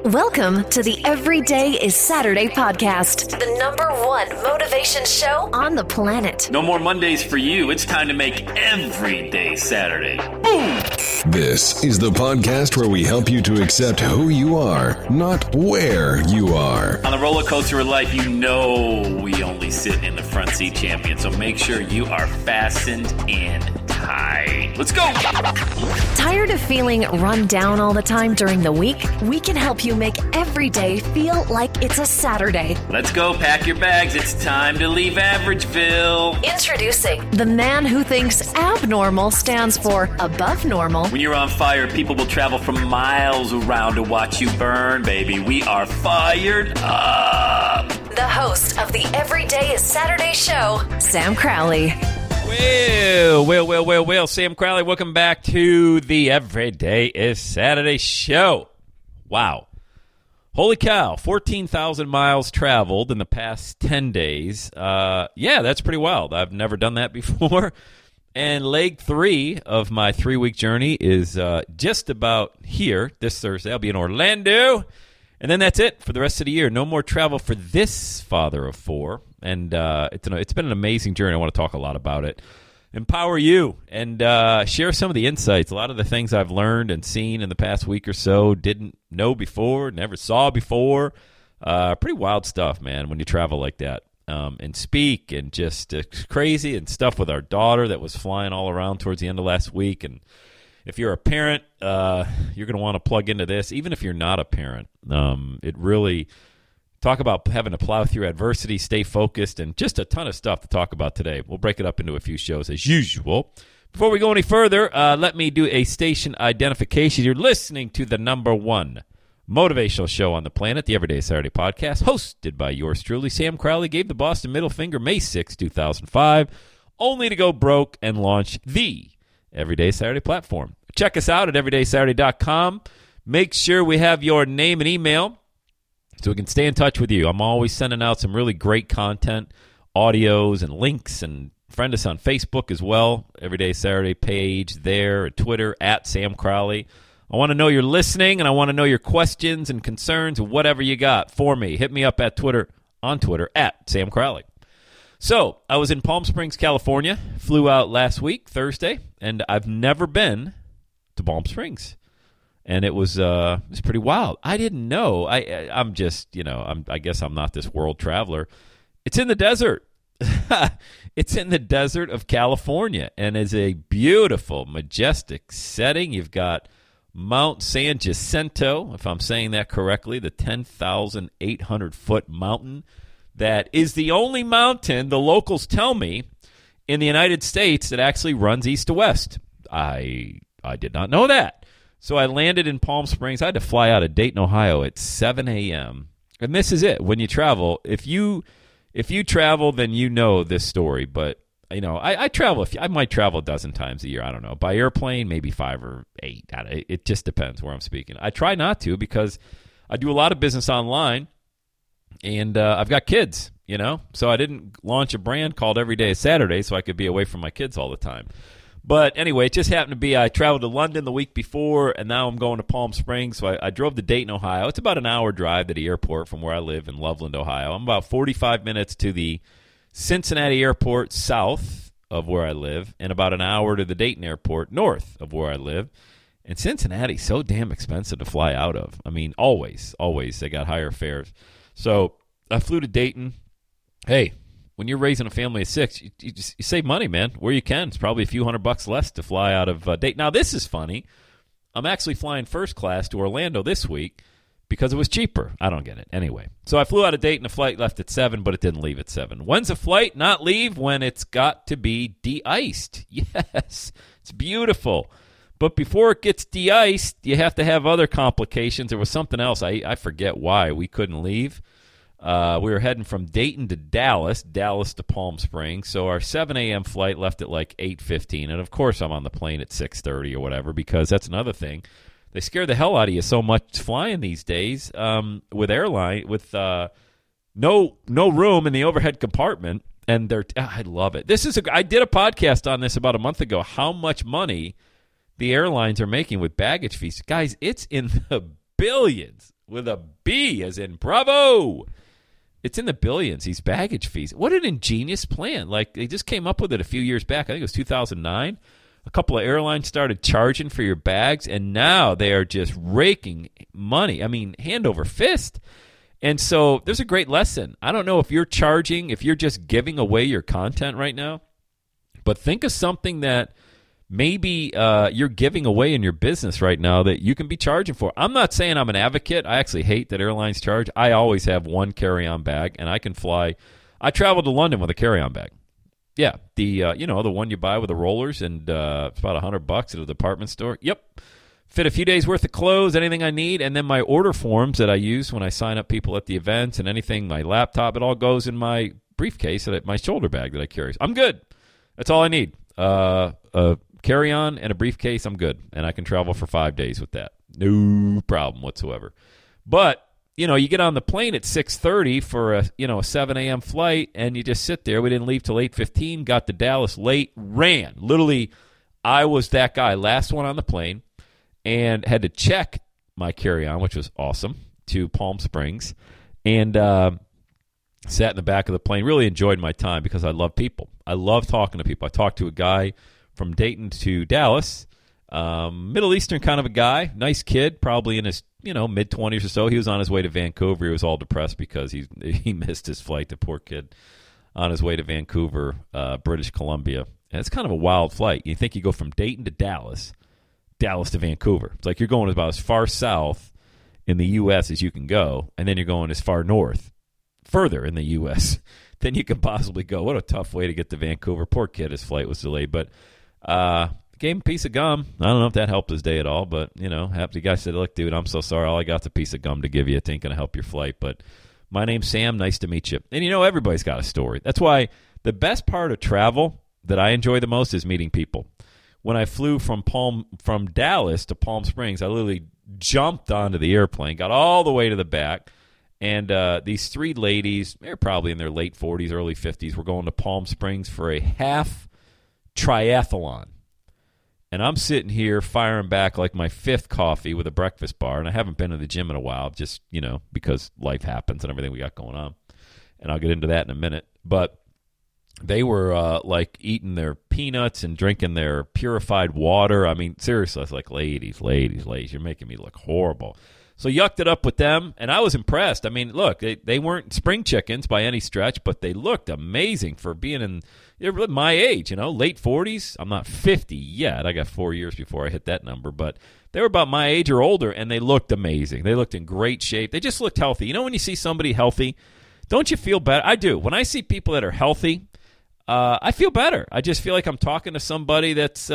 Welcome to the Everyday is Saturday podcast, the #1 motivation show on the planet. No more Mondays for you. It's time to make every day Saturday. Boom! This is the podcast where we help you to accept who you are, not where you are. On the roller coaster of life, you know we only sit in the front seat, champion. So make sure you are fastened in tight. Let's go! Tired of feeling run down all the time during the week? We can help you make every day feel like it's a Saturday. Let's go, pack your bags. It's time to leave Averageville. Introducing the man who thinks abnormal stands for above normal. When you're on fire, people will travel from miles around to watch you burn, baby. We are fired up. The host of the Everyday is Saturday show, Sam Crowley. Well, Sam Crowley, welcome back to the Everyday is Saturday show. Wow. Holy cow, 14,000 miles traveled in the past 10 days. Yeah, that's pretty wild. I've never done that before. And leg 3 of my 3-week journey is just about here this Thursday. I'll be in Orlando. And then that's it for the rest of the year. No more travel for this father of 4. And it's been an amazing journey. I want to talk a lot about it. Empower you and share some of the insights. A lot of the things I've learned and seen in the past week or so, didn't know before, never saw before. Pretty wild stuff, man, when you travel like that and speak, and just crazy and stuff with our daughter that was flying all around towards the end of last week. And if you're a parent, you're going to want to plug into this. Even if you're not a parent, it really... Talk about having to plow through adversity, stay focused, and just a ton of stuff to talk about today. We'll break it up into a few shows as usual. Before we go any further, let me do a station identification. You're listening to the #1 motivational show on the planet, the Everyday Saturday podcast, hosted by yours truly. Sam Crowley gave the Boston middle finger May 6, 2005, only to go broke and launch the Everyday Saturday platform. Check us out at everydaysaturday.com. Make sure we have your name and email so we can stay in touch with you. I'm always sending out some really great content, audios and links, and friend us on Facebook as well. Everyday Saturday page there, at Twitter, at Sam Crowley. I want to know you're listening, and I want to know your questions and concerns, whatever you got for me. Hit me up on Twitter, at Sam Crowley. So, I was in Palm Springs, California, flew out last week, Thursday, and I've never been to Palm Springs. And it was pretty wild. I didn't know. I'm just, I guess I'm not this world traveler. It's in the desert. It's in the desert of California, and it's a beautiful, majestic setting. You've got Mount San Jacinto, if I'm saying that correctly, the 10,800-foot mountain that is the only mountain, the locals tell me, in the United States that actually runs east to west. I did not know that. So I landed in Palm Springs. I had to fly out of Dayton, Ohio at 7 a.m. And this is it. When you travel, if you travel, then you know this story. But, I travel. I might travel a dozen times a year. I don't know. By airplane, maybe 5 or 8. It just depends where I'm speaking. I try not to because I do a lot of business online, and I've got kids, So I didn't launch a brand called Everyday is Saturday so I could be away from my kids all the time. But anyway, it just happened to be I traveled to London the week before, and now I'm going to Palm Springs. So I drove to Dayton, Ohio. It's about an hour drive to the airport from where I live in Loveland, Ohio. I'm about 45 minutes to the Cincinnati airport south of where I live, and about an hour to the Dayton airport north of where I live. And Cincinnati's so damn expensive to fly out of. I mean, always. They got higher fares. So I flew to Dayton. Hey, when you're raising a family of 6, you save money, man, where you can. It's probably a few $100 less to fly out of Dayton. Now, this is funny. I'm actually flying first class to Orlando this week because it was cheaper. I don't get it. Anyway, so I flew out of Dayton. The flight left at 7, but it didn't leave at 7. When's a flight not leave? When it's got to be de-iced. Yes, it's beautiful. But before it gets de-iced, you have to have other complications. There was something else. I forget why we couldn't leave. We were heading from Dayton to Dallas to Palm Springs. So our 7 a.m. flight left at like 8:15. And, of course, I'm on the plane at 6:30 or whatever, because that's another thing. They scare the hell out of you so much flying these days with no room in the overhead compartment. And I love it. I did a podcast on this about a month ago, how much money the airlines are making with baggage fees. Guys, it's in the billions with a B as in bravo. It's in the billions, these baggage fees. What an ingenious plan. Like, they just came up with it a few years back. I think it was 2009. A couple of airlines started charging for your bags, and now they are just raking money. I mean, hand over fist. And so there's a great lesson. I don't know if you're charging, if you're just giving away your content right now, but think of something that maybe you're giving away in your business right now that you can be charging for. I'm not saying I'm an advocate. I actually hate that airlines charge. I always have one carry-on bag, and I can fly. I traveled to London with a carry-on bag. Yeah, the one you buy with the rollers, and it's about $100 at a department store. Yep. Fit a few days worth of clothes, anything I need, and then my order forms that I use when I sign up people at the events and anything, my laptop, it all goes in my briefcase, my shoulder bag that I carry. I'm good. That's all I need. A carry-on and a briefcase, I'm good. And I can travel for 5 days with that. No problem whatsoever. But, you get on the plane at 6:30 for a 7 a.m. flight, and you just sit there. We didn't leave till 8:15, got to Dallas late, ran. Literally, I was that guy, last one on the plane, and had to check my carry-on, which was awesome, to Palm Springs, and sat in the back of the plane. Really enjoyed my time because I love people. I love talking to people. I talked to a guy from Dayton to Dallas, Middle Eastern kind of a guy, nice kid, probably in his mid-20s or so. He was on his way to Vancouver. He was all depressed because he missed his flight, the poor kid, on his way to Vancouver, British Columbia. And it's kind of a wild flight. You think you go from Dayton to Dallas to Vancouver. It's like you're going about as far south in the U.S. as you can go, and then you're going as far north, further in the U.S. than you can possibly go. What a tough way to get to Vancouver. Poor kid, his flight was delayed, but gave him a piece of gum. I don't know if that helped his day at all, but, the guy said, look, dude, I'm so sorry. All I got's a piece of gum to give you. It ain't going to help your flight, but my name's Sam. Nice to meet you. And, everybody's got a story. That's why the best part of travel that I enjoy the most is meeting people. When I flew from Dallas to Palm Springs, I literally jumped onto the airplane, got all the way to the back, and these three ladies, they're probably in their late 40s, early 50s, were going to Palm Springs for a half triathlon. And I'm sitting here firing back like my fifth coffee with a breakfast bar, and I haven't been to the gym in a while, just, because life happens and everything we got going on. And I'll get into that in a minute. But they were like eating their peanuts and drinking their purified water. I mean, seriously, I was like, ladies, you're making me look horrible. So yucked it up with them, and I was impressed. I mean, look, they weren't spring chickens by any stretch, but they looked amazing for being they're my age, late 40s. I'm not 50 yet. I got 4 years before I hit that number, but they were about my age or older, and they looked amazing. They looked in great shape. They just looked healthy. When you see somebody healthy, don't you feel better? I do. When I see people that are healthy, I feel better. I just feel like I'm talking to somebody that's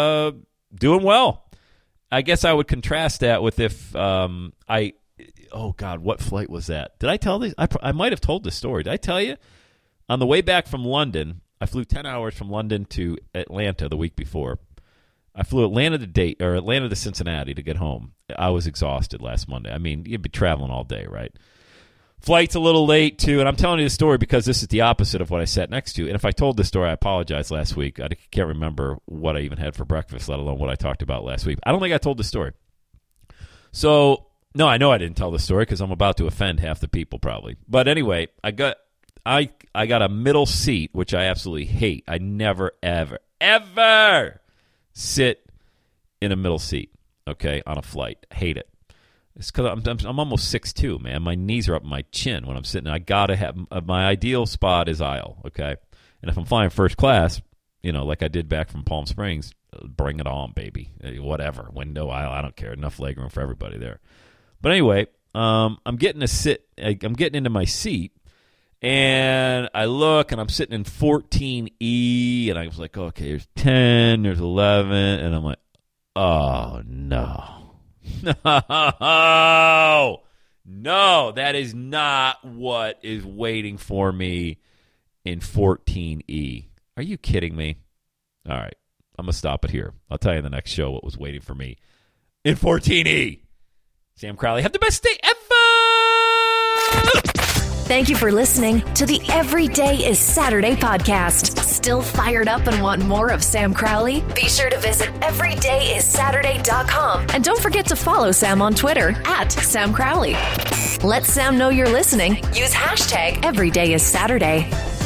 doing well. I guess I would contrast that with if oh, God, what flight was that? Did I tell this? I might have told this story. Did I tell you? On the way back from London, I flew 10 hours from London to Atlanta the week before. I flew Atlanta to Cincinnati to get home. I was exhausted last Monday. I mean, you'd be traveling all day, right? Flight's a little late, too, and I'm telling you this story because this is the opposite of what I sat next to. And if I told this story, I apologize last week. I can't remember what I even had for breakfast, let alone what I talked about last week. I don't think I told the story. So, no, I know I didn't tell the story because I'm about to offend half the people probably. But anyway, I got a middle seat, which I absolutely hate. I never, ever, ever sit in a middle seat, okay, on a flight. I hate it. It's because I'm almost 6'2", man. My knees are up my chin when I'm sitting. I got to have my ideal spot is aisle, okay? And if I'm flying first class, like I did back from Palm Springs, bring it on, baby. Whatever, window, aisle, I don't care. Enough legroom for everybody there. But anyway, I'm getting into my seat, and I look, and I'm sitting in 14E, and I was like, okay, there's 10, there's 11, and I'm like, oh, no. No, that is not what is waiting for me in 14E. Are you kidding me? All right, I'm going to stop it here. I'll tell you in the next show what was waiting for me in 14E. Sam Crowley, have the best day ever! Thank you for listening to the Every Day is Saturday podcast. Still fired up and want more of Sam Crowley? Be sure to visit everydayissaturday.com. And don't forget to follow Sam on Twitter @Sam Crowley. Let Sam know you're listening. Use hashtag EverydayIsSaturday.